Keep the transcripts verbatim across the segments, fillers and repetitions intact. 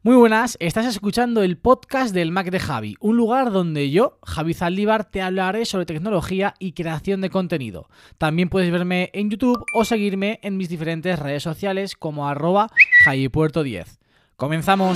Muy buenas, estás escuchando el podcast del Mac de Javi, un lugar donde yo, Javi Zaldívar, te hablaré sobre tecnología y creación de contenido. También puedes verme en YouTube o seguirme en mis diferentes redes sociales como arroba javipuerto diez. ¡Comenzamos!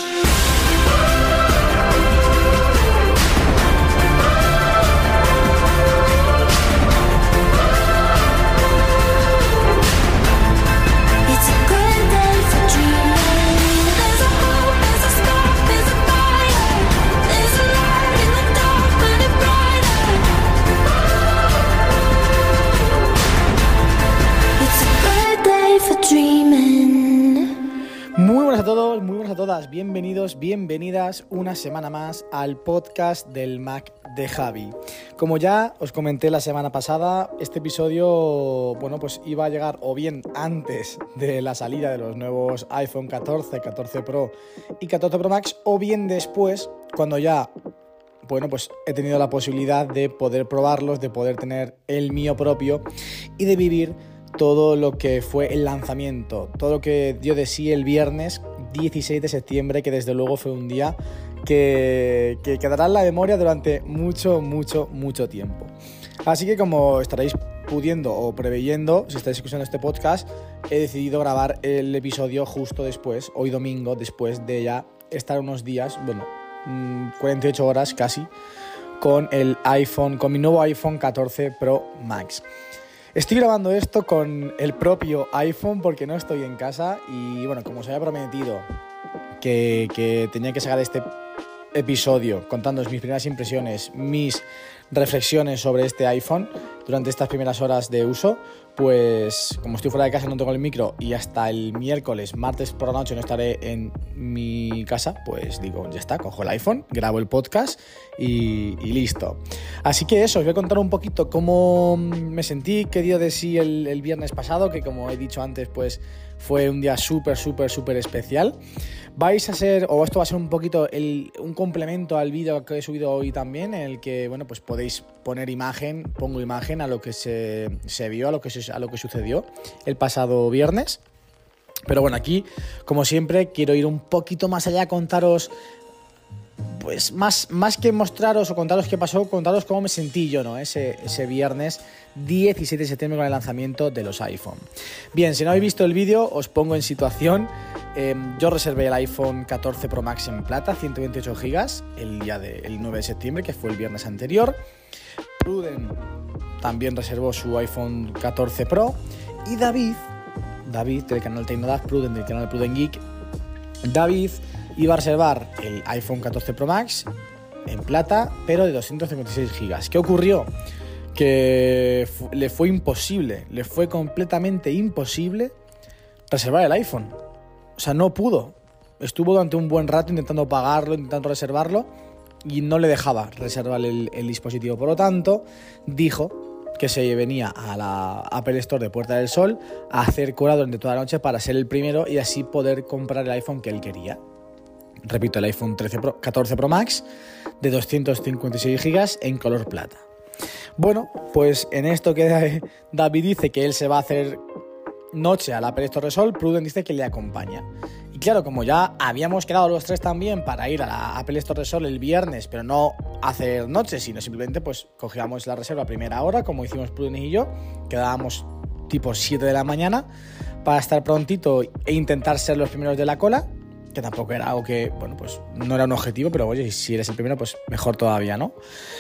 Muy buenas a todos, muy buenas a todas, bienvenidos, bienvenidas una semana más al podcast del Mac de Javi. Como ya os comenté la semana pasada, este episodio, bueno, pues iba a llegar o bien antes de la salida de los nuevos iPhone catorce, catorce Pro y catorce Pro Max, o bien después, cuando ya, bueno, pues he tenido la posibilidad de poder probarlos, de poder tener el mío propio y de vivir todo lo que fue el lanzamiento, todo lo que dio de sí el viernes dieciséis de septiembre, que desde luego fue un día que, que quedará en la memoria durante mucho, mucho, mucho tiempo. Así que, como estaréis pudiendo o preveyendo, si estáis escuchando este podcast, he decidido grabar el episodio justo después, hoy domingo, después de ya estar unos días, bueno, cuarenta y ocho horas casi, con el iPhone, con mi nuevo iPhone catorce Pro Max. Estoy grabando esto con el propio iPhone porque no estoy en casa y, bueno, como os había prometido que, que tenía que sacar este episodio contándoos mis primeras impresiones, mis reflexiones sobre este iPhone durante estas primeras horas de uso, pues como estoy fuera de casa, no tengo el micro y hasta el miércoles, martes por la noche no estaré en mi casa, pues digo, ya está, cojo el iPhone, grabo el podcast y, y listo. Así que eso, os voy a contar un poquito cómo me sentí, qué dio de sí el, el viernes pasado, que como he dicho antes, pues fue un día súper, súper, súper especial. Vais a ser, o esto va a ser un poquito el, un complemento al vídeo que he subido hoy también, en el que, bueno, pues podéis poner imagen, pongo imagen a lo que se, se vio, a lo que, se, a lo que sucedió el pasado viernes. Pero bueno, aquí, como siempre, quiero ir un poquito más allá, contaros, pues más, más que mostraros o contaros qué pasó, contaros cómo me sentí yo, ¿no? Ese, ese viernes diecisiete de septiembre con el lanzamiento de los iPhone. Bien, si no habéis visto el vídeo, os pongo en situación. Eh, yo reservé el iPhone catorce Pro Max en plata, ciento veintiocho gigas, el día del nueve de septiembre, que fue el viernes anterior. Pruden también reservó su iPhone catorce Pro. Y David, David del canal Tecnodav, Pruden del canal Pruden Geek, David iba a reservar el iPhone catorce Pro Max en plata, pero de doscientos cincuenta y seis gigas. ¿Qué ocurrió? Que le fue imposible, le fue completamente imposible reservar el iPhone. O sea, no pudo. Estuvo durante un buen rato intentando pagarlo, intentando reservarlo, y no le dejaba reservar el, el dispositivo. Por lo tanto, dijo que se venía a la Apple Store de Puerta del Sol a hacer cola durante toda la noche para ser el primero y así poder comprar el iPhone que él quería. Repito, el iPhone trece Pro, catorce Pro Max de doscientos cincuenta y seis gigas en color plata. Bueno, pues en esto que David dice que él se va a hacer noche a la Apple Store de Sol, Pruden dice que le acompaña. Y claro, como ya habíamos quedado los tres también para ir a la Apple Store de Sol el viernes, pero no hacer noche, sino simplemente pues cogíamos la reserva a primera hora, como hicimos Pruden y yo, quedábamos tipo siete de la mañana para estar prontito e intentar ser los primeros de la cola, que tampoco era algo que, bueno, pues no era un objetivo, pero oye, si eres el primero, pues mejor todavía, ¿no?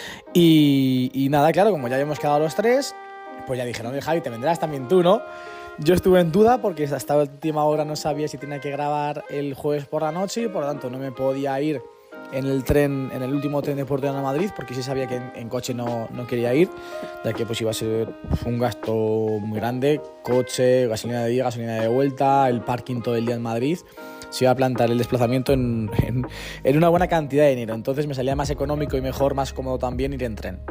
Y, y nada, claro, como ya habíamos quedado los tres, pues ya dijeron, oye, Javi, te vendrás también tú, ¿no? Yo estuve en duda porque hasta la última hora no sabía si tenía que grabar el jueves por la noche y por lo tanto no me podía ir en el tren, en el último tren de Portugal a Madrid, porque sí sabía que en, en coche no, no quería ir, ya que pues iba a ser un gasto muy grande, coche, gasolina de ida, gasolina de vuelta, el parking todo el día en Madrid. Se iba a plantar el desplazamiento en, en, en una buena cantidad de dinero, entonces me salía más económico y mejor, más cómodo también ir en tren.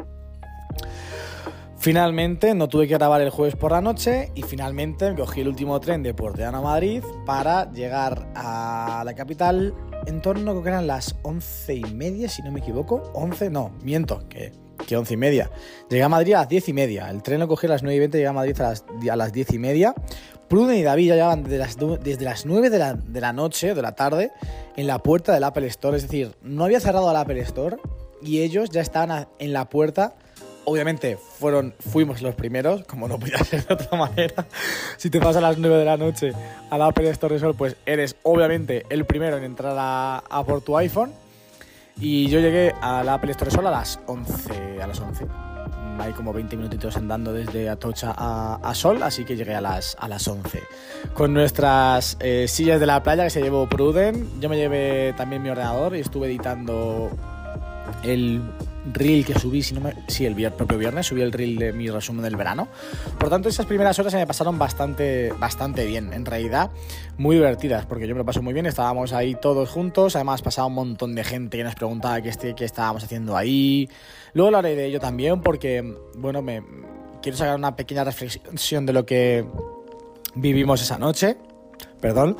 Finalmente no tuve que grabar el jueves por la noche y finalmente cogí el último tren de Portugal a Madrid para llegar a la capital en torno, creo que eran las once y media, si no me equivoco. once, no, miento, que, que once y media. Llegué a Madrid a las diez y media. El tren lo cogí a las nueve y veinte, llegué a Madrid a las, a las diez y media, Pruden y David ya llevaban desde las, desde las nueve de la, de la noche, de la tarde, en la puerta del Apple Store. Es decir, no había cerrado el Apple Store y ellos ya estaban a, en la puerta. Obviamente fueron, fuimos los primeros, como no podía ser de otra manera. Si te pasas a las nueve de la noche al Apple Store de Sol, pues eres obviamente el primero en entrar a, a por tu iPhone. Y yo llegué al Apple Store de Sol a las once, a las once. Hay como veinte minutitos andando desde Atocha a, a Sol, así que llegué a las, a las once. Con nuestras eh, sillas de la playa que se llevó Pruden, yo me llevé también mi ordenador y estuve editando el reel que subí, si no me, sí, el, el propio viernes subí el reel de mi resumen del verano. Por tanto, esas primeras horas se me pasaron bastante, bastante bien, en realidad muy divertidas, porque yo me lo paso muy bien, estábamos ahí todos juntos, además pasaba un montón de gente que nos preguntaba qué, este, qué estábamos haciendo ahí. Luego hablaré de ello también porque, bueno, me quiero sacar una pequeña reflexión de lo que vivimos esa noche. Perdón.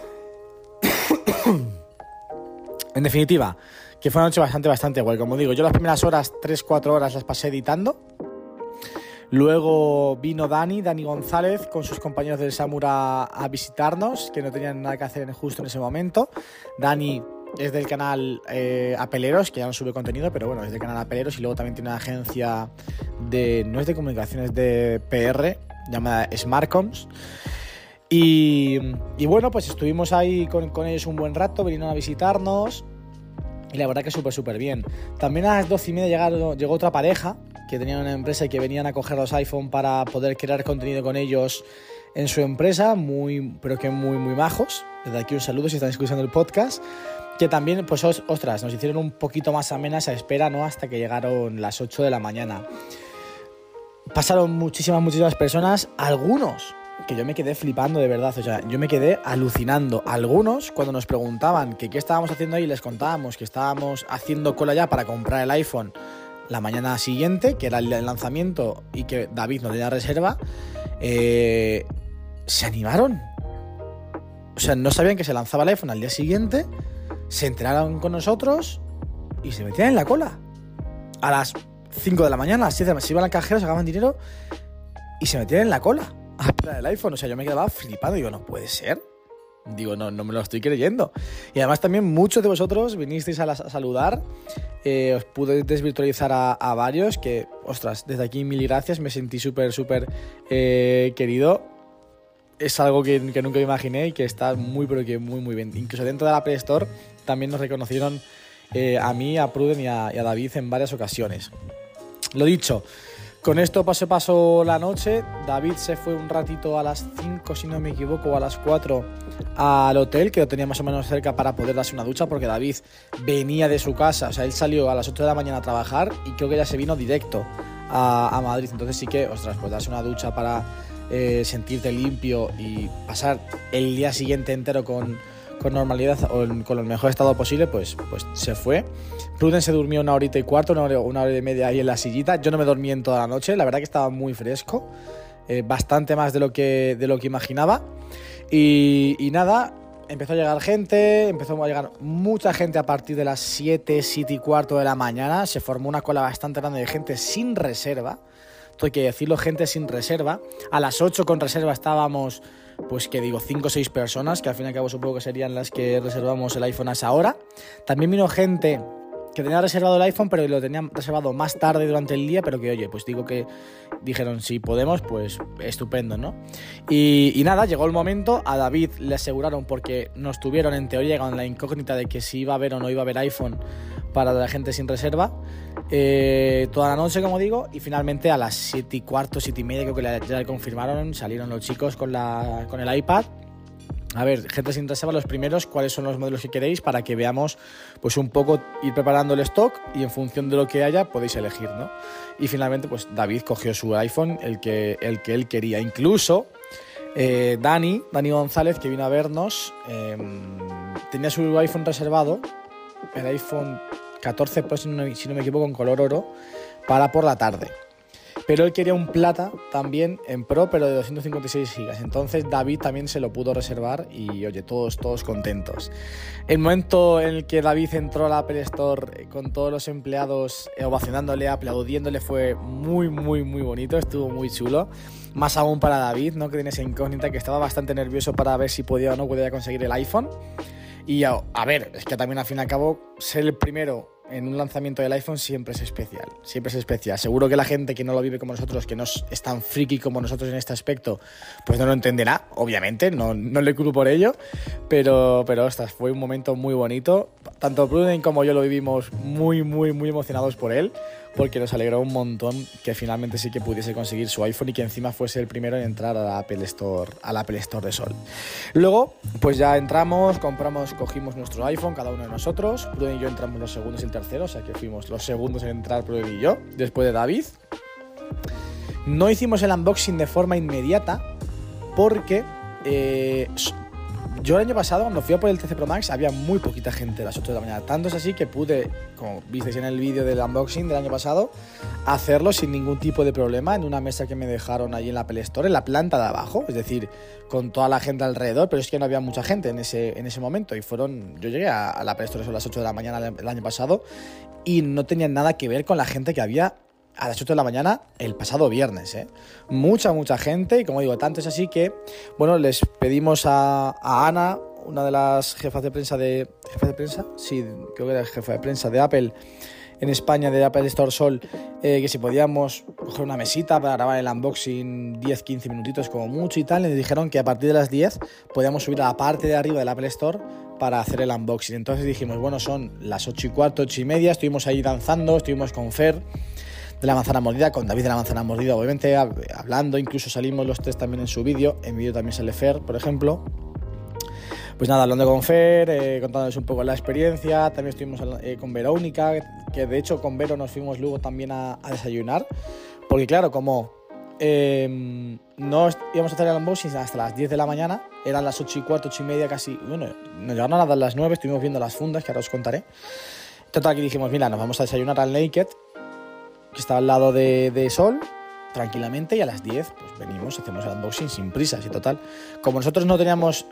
En definitiva, que fue una noche bastante, bastante guay. Como digo, yo las primeras horas, tres cuatro horas las pasé editando. Luego vino Dani, Dani González, con sus compañeros del Samura a visitarnos, que no tenían nada que hacer justo en ese momento. Dani es del canal eh, Apeleros, que ya no sube contenido, pero bueno, es del canal Apeleros. Y luego también tiene una agencia de, no es de comunicaciones, de P R, llamada Smartcoms. Y, y bueno, pues estuvimos ahí con, con ellos un buen rato, vinieron a visitarnos. Y la verdad que súper, súper bien. También a las doce y media llegaron, llegó otra pareja que tenían una empresa y que venían a coger los iPhone para poder crear contenido con ellos en su empresa, muy, pero que muy, muy majos. Desde aquí un saludo si están escuchando el podcast. Que también, pues, os, ostras, nos hicieron un poquito más amena esa espera, ¿no? Hasta que llegaron las ocho de la mañana. Pasaron muchísimas, muchísimas personas, algunos que yo me quedé flipando de verdad, o sea, yo me quedé alucinando. Algunos, cuando nos preguntaban que qué estábamos haciendo ahí, les contábamos que estábamos haciendo cola ya para comprar el iPhone la mañana siguiente, que era el lanzamiento y que David no tenía reserva, eh, se animaron. O sea, no sabían que se lanzaba el iPhone al día siguiente, se enteraron con nosotros y se metían en la cola. A las cinco de la mañana, a las siete de la mañana, se iban al cajero, sacaban dinero y se metían en la cola a esperar el iPhone. O sea, yo me quedaba flipando. Digo, no puede ser. Digo, no, no me lo estoy creyendo. Y además también muchos de vosotros vinisteis a, la, a saludar. Eh, os pude desvirtualizar a, a varios que, ostras, desde aquí mil gracias. Me sentí súper, súper eh, querido. Es algo que, que nunca me imaginé y que está muy, pero que muy, muy bien. Incluso dentro de la Play Store también nos reconocieron eh, a mí, a Pruden y a, y a David en varias ocasiones. Lo dicho, con esto pasó paso la noche. David se fue un ratito a las cinco, si no me equivoco, o a las cuatro al hotel, que lo tenía más o menos cerca para poder darse una ducha, porque David venía de su casa, o sea, él salió a las ocho de la mañana a trabajar y creo que ya se vino directo a, a Madrid. Entonces sí que, ostras, pues darse una ducha para eh, sentirte limpio y pasar el día siguiente entero con, con normalidad o con el mejor estado posible, pues, pues se fue. Pruden se durmió una horita y cuarto, una hora, una hora y media ahí en la sillita. Yo no me dormí en toda la noche, la verdad que estaba muy fresco, eh, bastante más de lo que, de lo que imaginaba. Y, y nada, empezó a llegar gente, empezó a llegar mucha gente a partir de las siete, siete y cuarto de la mañana. Se formó una cola bastante grande de gente sin reserva. Esto hay que decirlo, gente sin reserva. A las ocho con reserva estábamos, pues que digo, cinco o seis personas, que al fin y al cabo supongo que serían las que reservamos el iPhone a esa hora. También vino gente que tenía reservado el iPhone, pero lo tenían reservado más tarde durante el día, pero que, oye, pues digo que dijeron, si podemos, pues estupendo, ¿no? Y, y nada, llegó el momento, a David le aseguraron, porque nos tuvieron en teoría con la incógnita de que si iba a haber o no iba a haber iPhone para la gente sin reserva, eh, toda la noche, como digo, y finalmente a las siete y cuarto, siete y media, creo que ya le confirmaron, salieron los chicos con, la, con el iPad. A ver, gente sin reserva, los primeros, cuáles son los modelos que queréis para que veamos, pues un poco, ir preparando el stock y en función de lo que haya podéis elegir, ¿no? Y finalmente, pues David cogió su iPhone, el que, el que él quería. Incluso eh, Dani, Dani González, que vino a vernos, eh, tenía su iPhone reservado, el iPhone catorce Pro, si no, si no me equivoco, en color oro, para por la tarde. pero él quería un plata también en Pro, pero de doscientos cincuenta y seis gigas. Entonces David también se lo pudo reservar y, oye, todos, todos contentos. El momento en el que David entró al Apple Store con todos los empleados ovacionándole, aplaudiéndole, fue muy, muy, muy bonito, estuvo muy chulo. Más aún para David, ¿no? Que tiene esa incógnita, que estaba bastante nervioso para ver si podía o no podía conseguir el iPhone. Y a, a ver, es que también al fin y al cabo, ser el primero en un lanzamiento del iPhone siempre es especial, siempre es especial. Seguro que la gente que no lo vive como nosotros, que no es tan friki como nosotros en este aspecto, pues no lo entenderá, obviamente, no, no le culpo por ello, pero, pero ostras, fue un momento muy bonito. Tanto Pruden como yo lo vivimos muy, muy, muy emocionados por él, porque nos alegró un montón que finalmente sí que pudiese conseguir su iPhone y que encima fuese el primero en entrar a la Apple Store, a la Apple Store de Sol. Luego, pues ya entramos, compramos, cogimos nuestro iPhone, cada uno de nosotros. Pruden y yo entramos los segundos y el tercero, o sea que fuimos los segundos en entrar Pruden y yo, después de David. No hicimos el unboxing de forma inmediata porque eh, yo el año pasado, cuando fui a por el trece Pro Max, había muy poquita gente a las ocho de la mañana. Tanto es así que pude, como visteis en el vídeo del unboxing del año pasado, hacerlo sin ningún tipo de problema en una mesa que me dejaron allí en la Apple Store, en la planta de abajo, es decir, con toda la gente alrededor, pero es que no había mucha gente en ese, en ese momento. Y fueron, yo llegué a, a la Apple Store a las ocho de la mañana el año pasado y no tenía nada que ver con la gente que había a las ocho de la mañana el pasado viernes, ¿eh? Mucha, mucha gente, y como digo, tanto es así que, bueno, les pedimos a, a Ana, una de las jefas de prensa de... ¿Jefa de prensa? Sí, creo que era jefa de prensa de Apple en España, de Apple Store Sol, eh, que si podíamos coger una mesita para grabar el unboxing diez quince minutitos como mucho y tal, y nos dijeron que a partir de las diez podíamos subir a la parte de arriba del Apple Store para hacer el unboxing. Entonces dijimos, bueno, son las ocho y cuarto, ocho y media, estuvimos ahí danzando, estuvimos con Fer de la manzana mordida, con David de la manzana mordida, obviamente, hablando, incluso salimos los tres también en su vídeo, en vídeo también sale Fer, por ejemplo. Pues nada, hablando con Fer, eh, contándoles un poco la experiencia, también estuvimos eh, con Verónica, que de hecho con Vero nos fuimos luego también a, a desayunar, porque claro, como eh, no íbamos a hacer el unboxing hasta las diez de la mañana, eran las ocho y cuarto, ocho y media casi, bueno, nos llegaron a dar las nueve, estuvimos viendo las fundas, que ahora os contaré. Total, que dijimos, mira, nos vamos a desayunar al Naked, que estaba al lado de, de Sol, tranquilamente, y a las diez pues venimos, hacemos el unboxing sin prisas y total. Como nosotros no teníamos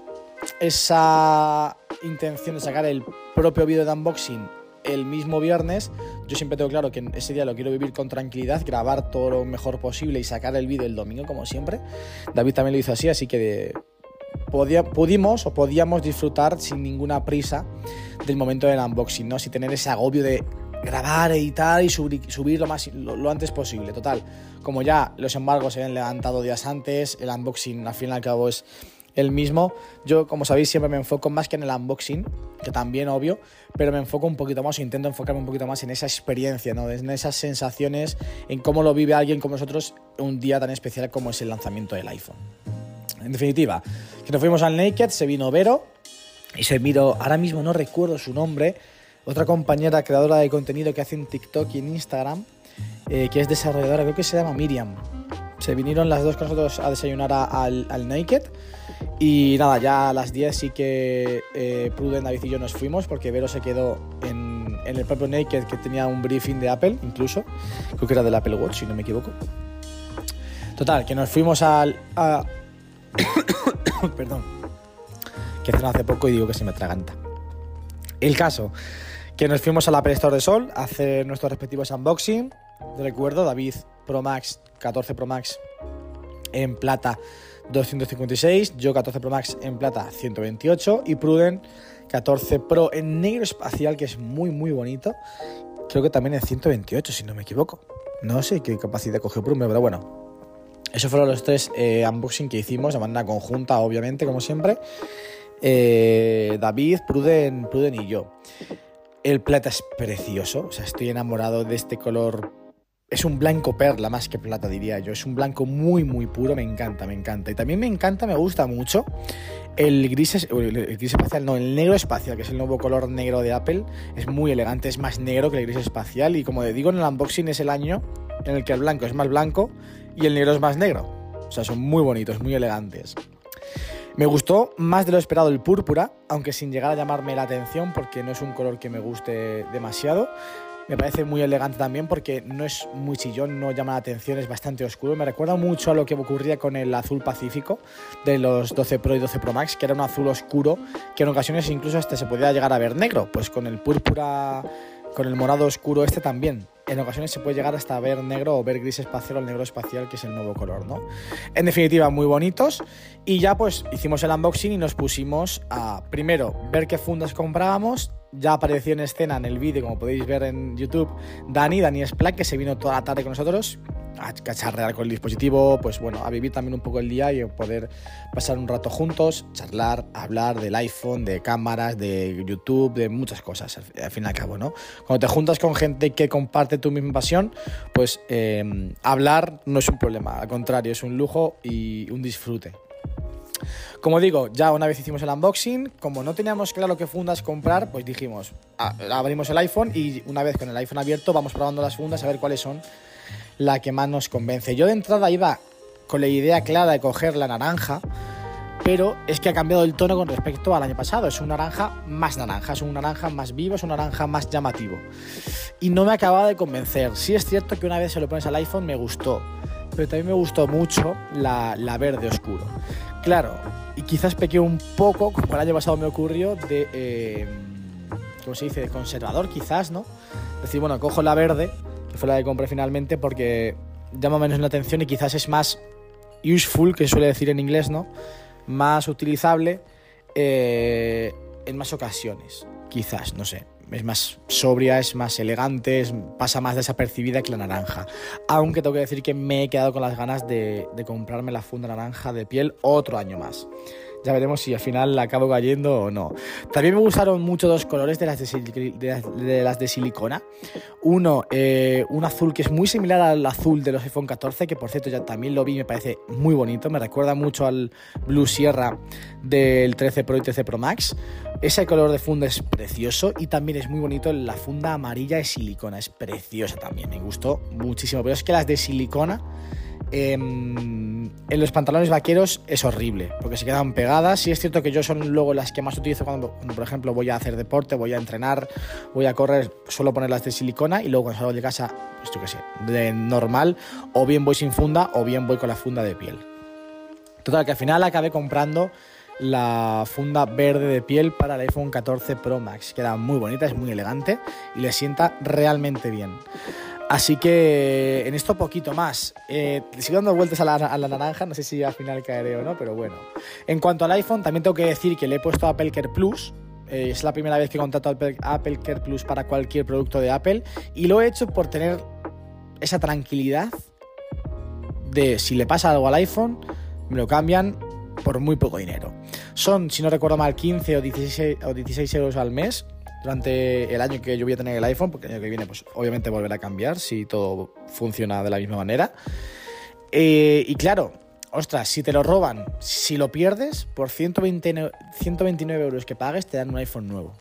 esa intención de sacar el propio vídeo de unboxing el mismo viernes, yo siempre tengo claro que ese día lo quiero vivir con tranquilidad, grabar todo lo mejor posible y sacar el vídeo el domingo como siempre. David también lo hizo así, así que de, podía, pudimos o podíamos disfrutar sin ninguna prisa del momento del unboxing, ¿no? Sin tener ese agobio de grabar, editar y subir, subir lo, más, lo, lo antes posible. Total, como ya los embargos se habían levantado días antes, el unboxing al fin y al cabo es el mismo. Yo, como sabéis, siempre me enfoco más que en el unboxing, que también obvio, pero me enfoco un poquito más o intento enfocarme un poquito más en esa experiencia, ¿no? En esas sensaciones, en cómo lo vive alguien como nosotros un día tan especial como es el lanzamiento del iPhone. En definitiva, que nos fuimos al Naked, se vino Vero y se miró, ahora mismo no recuerdo su nombre, otra compañera creadora de contenido que hace en TikTok y en Instagram, eh, que es desarrolladora, creo que se llama Miriam. Se vinieron las dos con nosotros a desayunar a, al, al Naked. Y nada, ya a las diez sí que eh, Pruden, David y yo nos fuimos, porque Vero se quedó en, en el propio Naked, que tenía un briefing de Apple incluso. Creo que era del Apple Watch, si no me equivoco. Total, que nos fuimos al... A... Perdón. Que cené hace poco y digo que se me atraganta. El caso, que nos fuimos a la Apple Store de Sol a hacer nuestros respectivos unboxing. Recuerdo, David Pro Max, catorce Pro Max en plata doscientos cincuenta y seis, yo catorce Pro Max en plata ciento veintiocho y Pruden catorce Pro en negro espacial, que es muy muy bonito, creo que también en ciento veintiocho si no me equivoco. No sé qué capacidad cogió Pruden, pero bueno, esos fueron los tres eh, unboxing que hicimos de manera conjunta, obviamente, como siempre. Eh, David, Pruden, Pruden y yo. El plata es precioso, o sea, estoy enamorado de este color. Es un blanco perla más que plata, diría yo. Es un blanco muy, muy puro. Me encanta, me encanta. Y también me encanta, me gusta mucho el gris, el gris espacial, no, el negro espacial, que es el nuevo color negro de Apple. Es muy elegante, es más negro que el gris espacial. Y como digo, en el unboxing es el año en el que el blanco es más blanco y el negro es más negro. O sea, son muy bonitos, muy elegantes. Me gustó más de lo esperado el púrpura, aunque sin llegar a llamarme la atención, porque no es un color que me guste demasiado. Me parece muy elegante también porque no es muy chillón, no llama la atención, es bastante oscuro. Me recuerda mucho a lo que ocurría con el azul Pacífico de los doce Pro y doce Pro Max, que era un azul oscuro que en ocasiones incluso hasta se podía llegar a ver negro. Pues con el púrpura, con el morado oscuro este también. En ocasiones se puede llegar hasta ver negro o ver gris espacial o el negro espacial, que es el nuevo color, ¿no? En definitiva, muy bonitos. Y ya pues hicimos el unboxing y nos pusimos a, primero, ver qué fundas comprábamos. Ya apareció en escena en el vídeo, como podéis ver en YouTube, Dani, Dani Splack, que se vino toda la tarde con nosotros a cacharrear con el dispositivo, pues bueno, a vivir también un poco el día y poder pasar un rato juntos, charlar, hablar del iPhone, de cámaras, de YouTube, de muchas cosas, al, al fin y al cabo, ¿no? Cuando te juntas con gente que comparte tu misma pasión, pues eh, hablar no es un problema, al contrario, es un lujo y un disfrute. Como digo, ya una vez hicimos el unboxing, como no teníamos claro qué fundas comprar, pues dijimos, ah, abrimos el iPhone y una vez con el iPhone abierto vamos probando las fundas a ver cuáles son la que más nos convence. Yo de entrada iba con la idea clara de coger la naranja, pero es que ha cambiado el tono con respecto al año pasado. Es un naranja más naranja, es un naranja más vivo, es un naranja más llamativo. Y no me acababa de convencer. Sí es cierto que una vez se lo pones al iPhone me gustó, pero también me gustó mucho la, la verde oscuro. Claro, y quizás pequé un poco, como el año pasado me ocurrió, de, eh, ¿cómo se dice?, de conservador quizás, ¿no? Es decir, bueno, cojo la verde, que fue la que compré finalmente, porque llama menos la atención y quizás es más useful, que se suele decir en inglés, ¿no? Más utilizable eh, en más ocasiones, quizás, no sé. Es más sobria, es más elegante, es, pasa más desapercibida que la naranja. Aunque tengo que decir que me he quedado con las ganas de, de comprarme la funda naranja de piel otro año más. Ya veremos si al final la acabo cayendo o no. También me gustaron mucho dos colores de las de, sil- de, las, de, las de silicona. Uno, eh, un azul que es muy similar al azul de los iPhone catorce, que por cierto ya también lo vi y me parece muy bonito. Me recuerda mucho al Blue Sierra del trece Pro y trece Pro Max. Ese color de funda es precioso y también es muy bonito la funda amarilla de silicona. Es preciosa también, me gustó muchísimo. Pero es que las de silicona Eh, en los pantalones vaqueros es horrible porque se quedan pegadas. Y es cierto que yo son luego las que más utilizo cuando, cuando por ejemplo voy a hacer deporte, voy a entrenar, voy a correr, suelo poner las de silicona y luego cuando salgo de casa, pues yo qué sé, de normal, o bien voy sin funda o bien voy con la funda de piel. Total, que al final acabé comprando la funda verde de piel para el iPhone catorce Pro Max. Queda muy bonita, es muy elegante y le sienta realmente bien. Así que en esto poquito más. Eh, sigo dando vueltas a la, a la naranja, no sé si al final caeré o no, pero bueno. En cuanto al iPhone, también tengo que decir que le he puesto Apple Care Plus. Eh, es la primera vez que contrato Apple, Apple Care Plus para cualquier producto de Apple. Y lo he hecho por tener esa tranquilidad de si le pasa algo al iPhone, me lo cambian por muy poco dinero. Son, si no recuerdo mal, quince o dieciséis, o dieciséis euros al mes durante el año que yo voy a tener el iPhone, porque el año que viene pues obviamente volverá a cambiar si todo funciona de la misma manera. Eh, y claro, ostras, si te lo roban, si lo pierdes, por ciento veintinueve euros que pagues te dan un iPhone nuevo.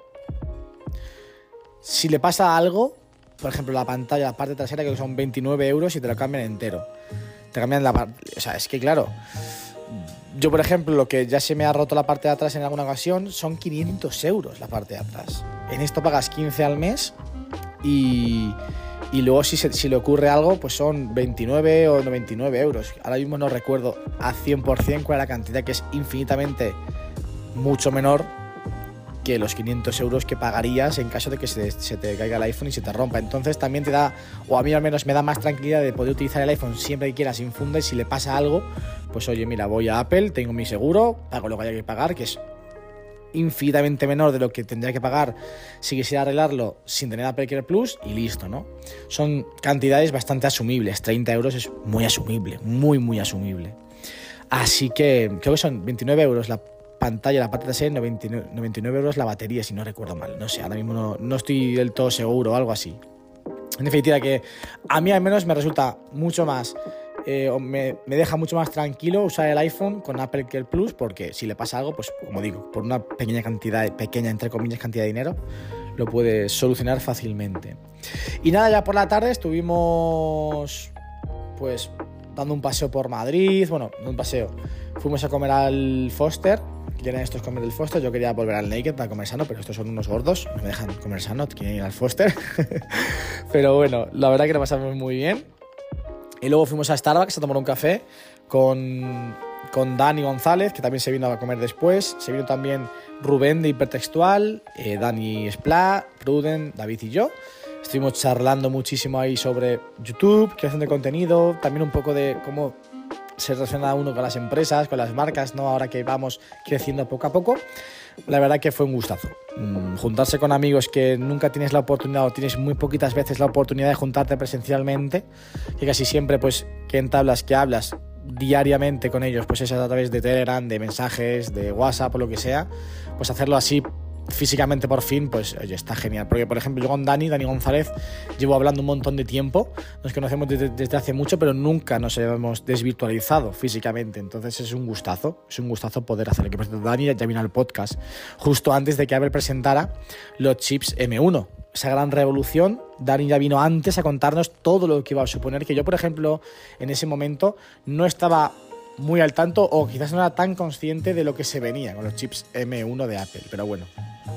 Si le pasa algo, por ejemplo la pantalla, la parte trasera, que son veintinueve euros y te lo cambian entero. Te cambian la parte, o sea, es que claro, yo por ejemplo lo que ya se me ha roto la parte de atrás en alguna ocasión son quinientos euros la parte de atrás. En esto pagas quince al mes y, y luego si, se, si le ocurre algo pues son veintinueve o noventa y nueve euros. Ahora mismo no recuerdo a cien por ciento cuál es la cantidad, que es infinitamente mucho menor que los quinientos euros que pagarías en caso de que se, se te caiga el iPhone y se te rompa. Entonces también te da, o a mí al menos me da más tranquilidad de poder utilizar el iPhone siempre que quiera sin funda, y si le pasa algo, pues oye, mira, voy a Apple, tengo mi seguro, pago lo que haya que pagar, que es infinitamente menor de lo que tendría que pagar si quisiera arreglarlo sin tener Apple Care Plus, y listo, ¿no? Son cantidades bastante asumibles, treinta euros es muy asumible, muy muy asumible. Así que creo que son veintinueve euros la pantalla, la parte trasera, noventa y nueve euros la batería, si no recuerdo mal. No sé, ahora mismo no, no estoy del todo seguro o algo así. En definitiva, que a mí al menos me resulta mucho más, eh, o me, me deja mucho más tranquilo usar el iPhone con Apple Care Plus, porque si le pasa algo, pues como digo, por una pequeña cantidad, pequeña entre comillas cantidad de dinero, lo puedes solucionar fácilmente. Y nada, ya por la tarde estuvimos pues dando un paseo por Madrid, bueno, no un paseo, fuimos a comer al Foster, quieren estos comer del Foster. Yo quería volver al Naked para comer sano, pero estos son unos gordos, no me dejan comer sano, quieren ir al Foster. Pero bueno, la verdad que lo pasamos muy bien. Y luego fuimos a Starbucks a tomar un café con, con Dani González, que también se vino a comer después. Se vino también Rubén de Hipertextual, eh, Dani Splat, Pruden, David y yo. Estuvimos charlando muchísimo ahí sobre YouTube, creación de contenido, también un poco de cómo se relaciona uno con las empresas, con las marcas, ¿no? Ahora que vamos creciendo poco a poco. La verdad que fue un gustazo. Mm, juntarse con amigos que nunca tienes la oportunidad o tienes muy poquitas veces la oportunidad de juntarte presencialmente, que casi siempre pues que entablas, que hablas diariamente con ellos, pues es a través de Telegram, de mensajes, de WhatsApp o lo que sea, pues hacerlo así físicamente por fin, pues oye, está genial. Porque por ejemplo yo con Dani, Dani González, llevo hablando un montón de tiempo, nos conocemos desde, desde hace mucho, pero nunca nos hemos desvirtualizado físicamente, entonces es un gustazo, es un gustazo poder hacerlo. Que por cierto, Dani ya vino al podcast justo antes de que Abel presentara los chips eme uno, esa gran revolución. Dani ya vino antes a contarnos todo lo que iba a suponer, que yo por ejemplo en ese momento no estaba muy al tanto o quizás no era tan consciente de lo que se venía con los chips eme uno de Apple, pero bueno.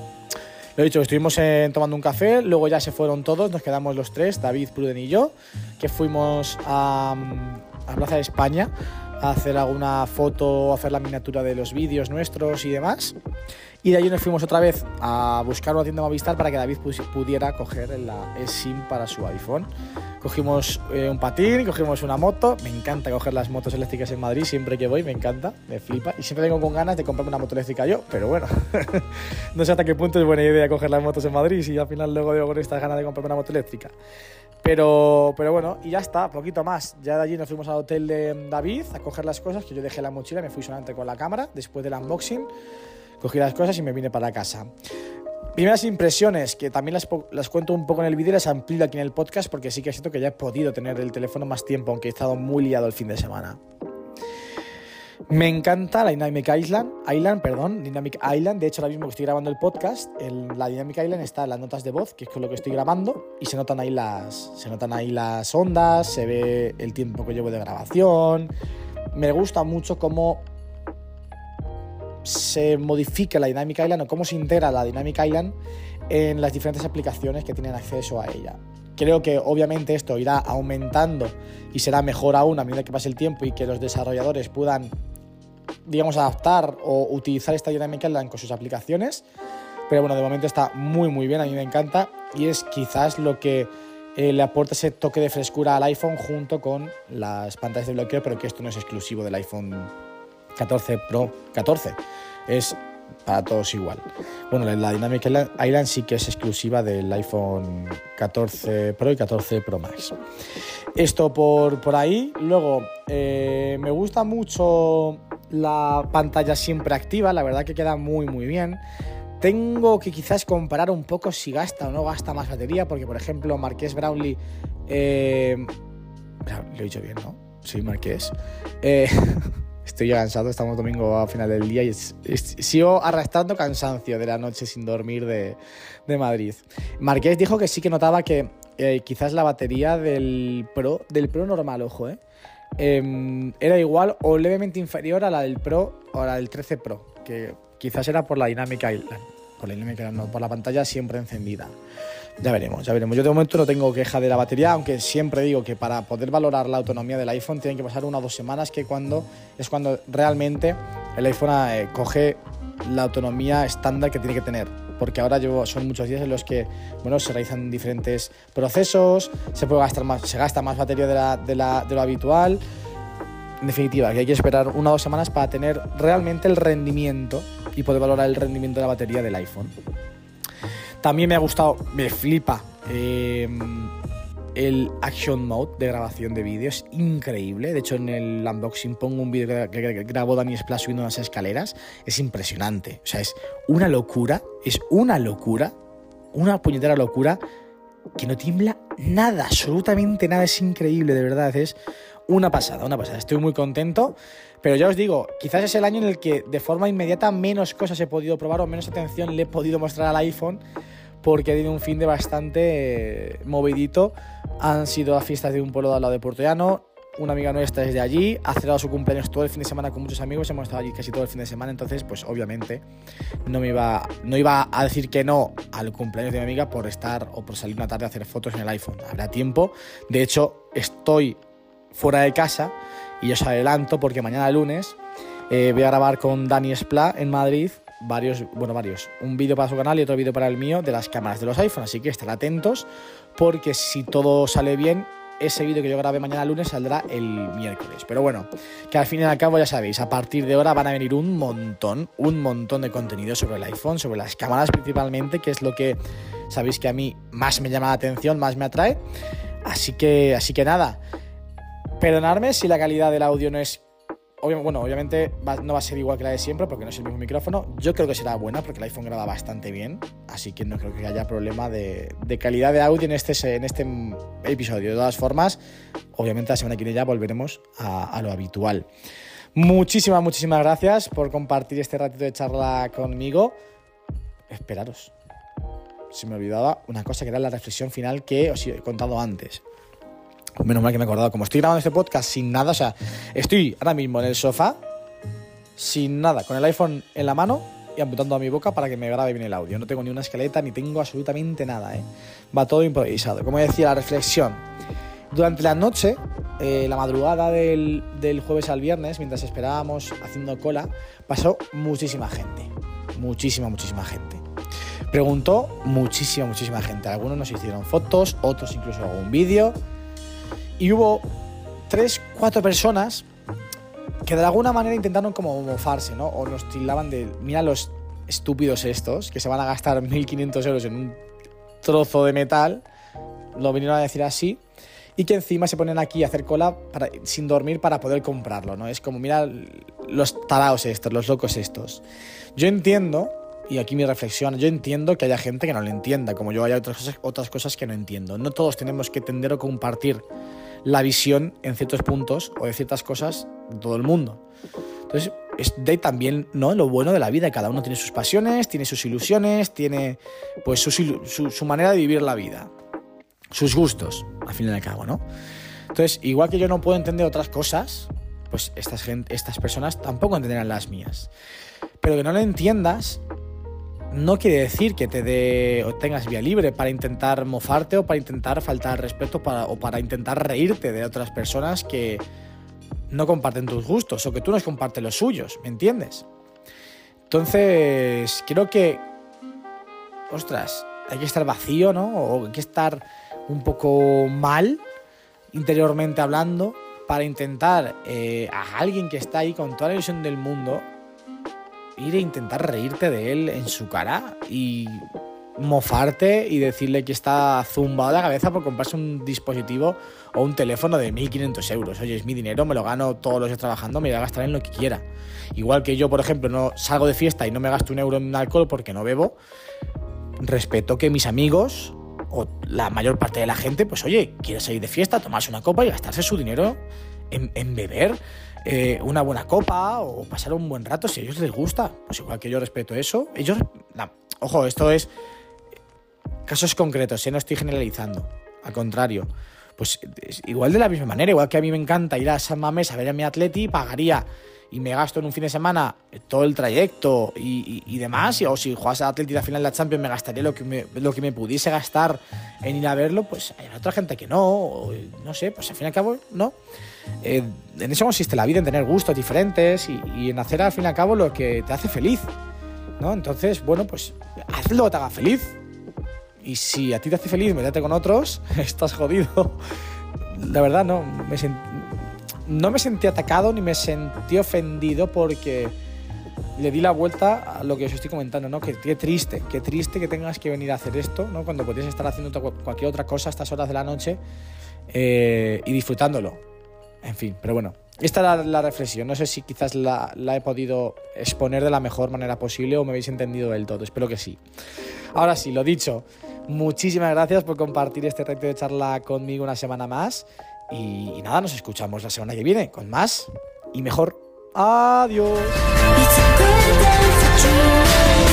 Lo dicho, estuvimos eh, tomando un café, luego ya se fueron todos, nos quedamos los tres, David, Pruden y yo, que fuimos a, a Plaza de España a hacer alguna foto, a hacer la miniatura de los vídeos nuestros y demás. Y de allí nos fuimos otra vez a buscar una tienda Movistar para que David pudiera coger el, el SIM para su iPhone. Cogimos eh, un patín, cogimos una moto. Me encanta coger las motos eléctricas en Madrid, siempre que voy, me encanta, me flipa. Y siempre tengo con ganas de comprarme una moto eléctrica yo, pero bueno, no sé hasta qué punto es buena idea coger las motos en Madrid si al final luego veo con estas ganas de comprarme una moto eléctrica. Pero, pero bueno, y ya está, poquito más. Ya de allí nos fuimos al hotel de David a coger las cosas, que yo dejé la mochila, me fui solamente con la cámara después del unboxing. Cogí las cosas y me vine para casa. Primeras impresiones, que también las, las cuento un poco en el vídeo y las amplío aquí en el podcast, porque sí que siento que ya he podido tener el teléfono más tiempo, aunque he estado muy liado el fin de semana. Me encanta la Dynamic Island, Island, perdón, Dynamic Island. De hecho, ahora mismo que estoy grabando el podcast, el, la Dynamic Island está en las notas de voz, que es con lo que estoy grabando, y se notan ahí las, se notan ahí las ondas, se ve el tiempo que llevo de grabación. Me gusta mucho cómo se modifica la Dynamic Island o cómo se integra la Dynamic Island en las diferentes aplicaciones que tienen acceso a ella. Creo que obviamente esto irá aumentando y será mejor aún a medida que pase el tiempo y que los desarrolladores puedan, digamos, adaptar o utilizar esta Dynamic Island con sus aplicaciones. Pero bueno, de momento está muy muy bien, a mí me encanta y es quizás lo que eh, le aporta ese toque de frescura al iPhone junto con las pantallas de bloqueo, pero que esto no es exclusivo del iPhone catorce Pro, catorce, es para todos igual. Bueno, la Dynamic Island sí que es exclusiva del iPhone catorce Pro y catorce Pro Max. Esto por, por ahí. Luego, eh, me gusta mucho la pantalla siempre activa, la verdad que queda muy muy bien. Tengo que quizás comparar un poco si gasta o no gasta más batería, porque por ejemplo Marques Brownlee, eh, lo he dicho bien, ¿no? Sí, Marques. Eh... Estoy ya cansado, estamos domingo a final del día y es, es, sigo arrastrando cansancio de la noche sin dormir de, de Madrid. Marqués dijo que sí que notaba que eh, quizás la batería del Pro, del Pro normal, ojo, eh, eh, era igual o levemente inferior a la del Pro o a la del trece Pro, que quizás era por la Dynamic Island, por la Dynamic Island, no, por la pantalla siempre encendida. Ya veremos, ya veremos. Yo de momento no tengo queja de la batería, aunque siempre digo que para poder valorar la autonomía del iPhone tienen que pasar una o dos semanas, que cuando es cuando realmente el iPhone eh, coge la autonomía estándar que tiene que tener. Porque ahora llevo, son muchos días en los que bueno, se realizan diferentes procesos, se puede gastar más, se gasta más batería de, la, de, la, de lo habitual. En definitiva, que hay que esperar una o dos semanas para tener realmente el rendimiento y poder valorar el rendimiento de la batería del iPhone. También me ha gustado, me flipa eh, el Action Mode de grabación de vídeos, increíble. De hecho, en el unboxing pongo un vídeo que, que, que grabó Dani Splash subiendo unas escaleras. Es impresionante, o sea, es una locura, es una locura, una puñetera locura que no tiembla nada, absolutamente nada, es increíble, de verdad, es una pasada, una pasada. Estoy muy contento. Pero ya os digo, quizás es el año en el que de forma inmediata menos cosas he podido probar o menos atención le he podido mostrar al iPhone, porque he tenido un fin de bastante eh, movidito. Han sido las fiestas de un pueblo de al lado de Puerto Llano, una amiga nuestra desde allí, ha celebrado su cumpleaños todo el fin de semana con muchos amigos, hemos estado allí casi todo el fin de semana, entonces pues obviamente no me iba, no iba a decir que no al cumpleaños de mi amiga por estar o por salir una tarde a hacer fotos en el iPhone. Habrá tiempo, de hecho estoy fuera de casa y os adelanto porque mañana lunes eh, voy a grabar con Dani Esplá en Madrid varios, bueno varios, un vídeo para su canal y otro vídeo para el mío de las cámaras de los iPhone, así que estar atentos porque si todo sale bien, ese vídeo que yo grabé mañana lunes saldrá el miércoles. Pero bueno, que al fin y al cabo ya sabéis, a partir de ahora van a venir un montón, un montón de contenido sobre el iPhone, sobre las cámaras principalmente, que es lo que sabéis que a mí más me llama la atención, más me atrae. Así que, así que nada, perdonadme si la calidad del audio no es... Obviamente, bueno, obviamente va, no va a ser igual que la de siempre porque no es el mismo micrófono. Yo creo que será buena porque el iPhone graba bastante bien, así que no creo que haya problema de, de calidad de audio en este, en este episodio. De todas formas, obviamente la semana que viene ya volveremos a, a lo habitual. Muchísimas, muchísimas gracias por compartir este ratito de charla conmigo. Esperaros, se me olvidaba una cosa que era la reflexión final que os he contado antes. Menos mal que me he acordado. Como estoy grabando este podcast sin nada, o sea, estoy ahora mismo en el sofá, sin nada, con el iPhone en la mano y apuntando a mi boca para que me grabe bien el audio. No tengo ni una escaleta, ni tengo absolutamente nada, ¿eh? Va todo improvisado. Como decía, la reflexión. Durante la noche, eh, la madrugada del, del jueves al viernes, mientras esperábamos haciendo cola, pasó muchísima gente. Muchísima, muchísima gente. Preguntó muchísima, muchísima gente. Algunos nos hicieron fotos, otros incluso algún vídeo. Y hubo tres, cuatro personas que de alguna manera intentaron como mofarse, ¿no? O nos tildaban de, mira los estúpidos estos, que se van a gastar mil quinientos euros en un trozo de metal, lo vinieron a decir así, y que encima se ponen aquí a hacer cola para, sin dormir para poder comprarlo, ¿no? Es como, mira los taraos estos, los locos estos. Yo entiendo, y aquí mi reflexión, yo entiendo que haya gente que no lo entienda, como yo hay otras cosas, otras cosas que no entiendo. No todos tenemos que tender o compartir la visión en ciertos puntos o de ciertas cosas de todo el mundo. Entonces, es de también, ¿no?, lo bueno de la vida. Cada uno tiene sus pasiones, tiene sus ilusiones, tiene pues su, su, su manera de vivir la vida, sus gustos, al fin y al cabo, ¿no? Entonces, igual que yo no puedo entender otras cosas, pues estas, gente, estas personas tampoco entenderán las mías. Pero que no lo entiendas no quiere decir que te dé o tengas vía libre para intentar mofarte o para intentar faltar al respeto para, o para intentar reírte de otras personas que no comparten tus gustos o que tú no compartes los suyos, ¿me entiendes? Entonces, creo que, ostras, hay que estar vacío, ¿no? O hay que estar un poco mal interiormente hablando para intentar eh, a alguien que está ahí con toda la ilusión del mundo ir a intentar reírte de él en su cara y mofarte y decirle que está zumbado de la cabeza por comprarse un dispositivo o un teléfono de mil quinientos euros. Oye, es mi dinero, me lo gano todos los días trabajando, me voy a gastar en lo que quiera. Igual que yo, por ejemplo, no salgo de fiesta y no me gasto un euro en alcohol porque no bebo, respeto que mis amigos o la mayor parte de la gente, pues oye, quiere salir de fiesta, tomarse una copa y gastarse su dinero en, en beber eh, una buena copa o pasar un buen rato si a ellos les gusta. Pues igual que yo respeto eso. Ellos, no, ojo, esto es casos concretos, ¿eh? No estoy generalizando, al contrario. Pues igual de la misma manera, igual que a mí me encanta ir a San Mamés a ver a mi Atleti, pagaría y me gasto en un fin de semana todo el trayecto y, y, y demás, y, o si juegas a Atleti a la final de la Champions me gastaría lo que me, lo que me pudiese gastar en ir a verlo, pues hay otra gente que no, o, no sé, pues al fin y al cabo, no. Eh, en eso consiste la vida, en tener gustos diferentes y, y en hacer al fin y al cabo lo que te hace feliz, ¿no? Entonces, bueno, pues haz lo que te haga feliz. Y si a ti te hace feliz meterte con otros, estás jodido. La verdad, no me, sent... no me sentí atacado ni me sentí ofendido porque le di la vuelta a lo que os estoy comentando, ¿no? Que qué triste, qué triste que tengas que venir a hacer esto, ¿no? Cuando podrías estar haciendo cualquier otra cosa a estas horas de la noche eh, y disfrutándolo. En fin, pero bueno, esta era la reflexión. No sé si quizás la, la he podido exponer de la mejor manera posible o me habéis entendido del todo. Espero que sí. Ahora sí, lo dicho, muchísimas gracias por compartir este reto de charla conmigo una semana más. Y, y nada, nos escuchamos la semana que viene con más y mejor. Adiós.